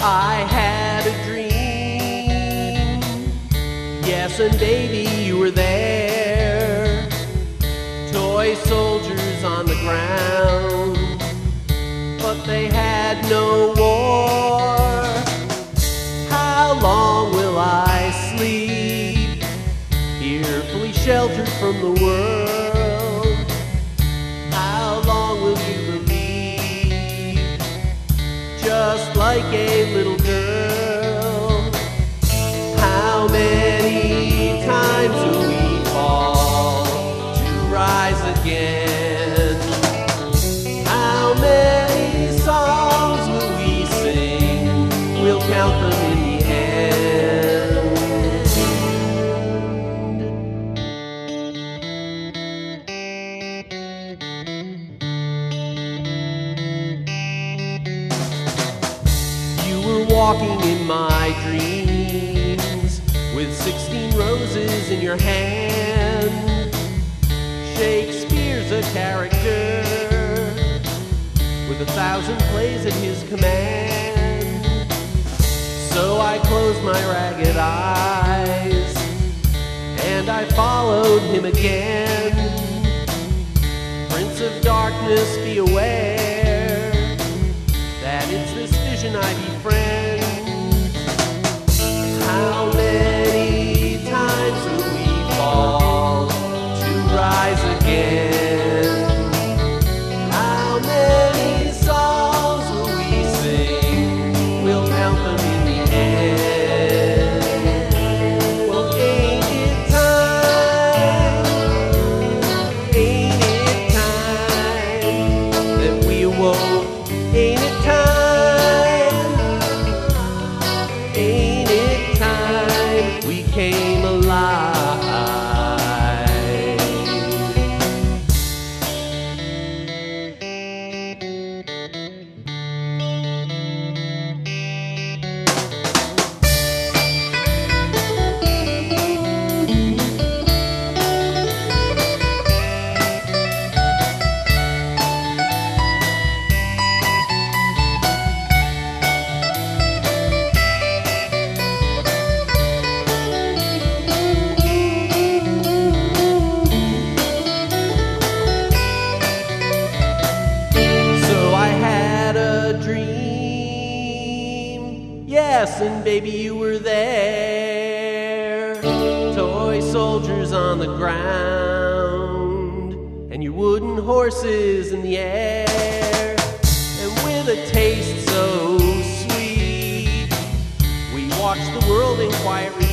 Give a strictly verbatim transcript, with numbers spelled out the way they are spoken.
I had a dream, yes, and baby, you were there. Toy soldiers on the ground, but they had no war. How long will I sleep here, fully sheltered from the world? How long will you believe, just like a little girl? How many times will we fall to rise again? How many songs will we sing? We'll count them in the walking in my dreams with sixteen roses in your hand. Shakespeare's a character with a thousand plays at his command. So I closed my ragged eyes and I followed him again. Prince of Darkness, be aware that it's this vision I befriend. How many times will we fall to rise again? How many songs will we sing? We'll count them in the end. Well, ain't it time, ain't it time that we awoke? Ain't it time? Ain't it time we came alive? Yes, and baby, you were there. Toy soldiers on the ground, and your wooden horses in the air. And with a taste so sweet, we watched the world in quiet